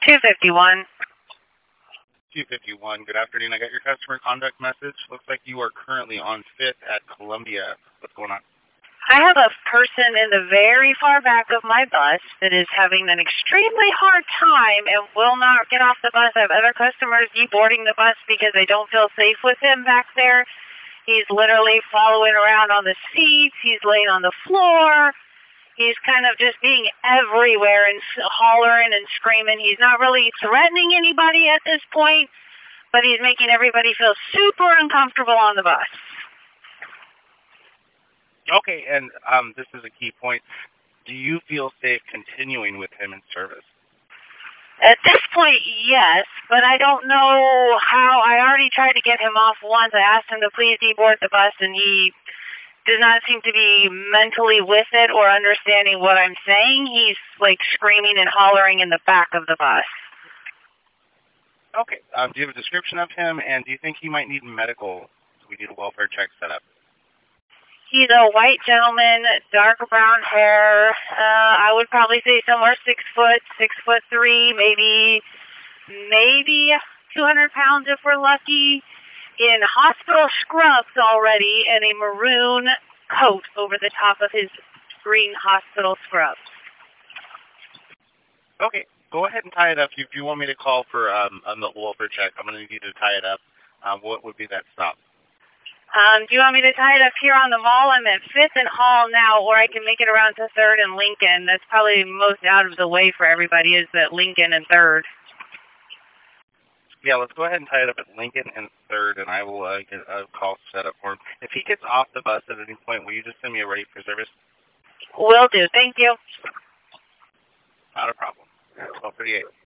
251. 251. Good afternoon. I got your customer conduct message. Looks like you are currently on 5th at Columbia. What's going on? I have a person in the very far back of my bus that is having an extremely hard time and will not get off the bus. I have other customers deboarding the bus because they don't feel safe with him back there. He's literally following around on the seats. He's laying on the floor. He's kind of just being everywhere and hollering and screaming. He's not really threatening anybody at this point, but he's making everybody feel super uncomfortable on the bus. Okay, and this is a key point. Do you feel safe continuing with him in service? At this point, yes, but I don't know how. I already tried to get him off once. I asked him to please deboard the bus, and he does not seem to be mentally with it or understanding what I'm saying. He's like screaming and hollering in the back of the bus. Okay. Do you have a description of him, and do you think he might need medical? We need a welfare check set up. He's a white gentleman, dark brown hair. I would probably say somewhere 6 foot, 6'3", maybe 200 pounds if we're lucky. In hospital scrubs already, and a maroon coat over the top of his green hospital scrubs. Okay, go ahead and tie it up. If you want me to call for on the welfare check, I'm going to need you to tie it up. What would be that stop? Do you want me to tie it up here on the mall? I'm at 5th and Hall now, or I can make it around to 3rd and Lincoln. That's probably most out of the way for everybody, is that Lincoln and 3rd. Yeah, let's go ahead and tie it up at Lincoln and 3rd, and I will get a call set up for him. If he gets off the bus at any point, will you just send me a ready for service? Will do. Thank you. Not a problem. 1238.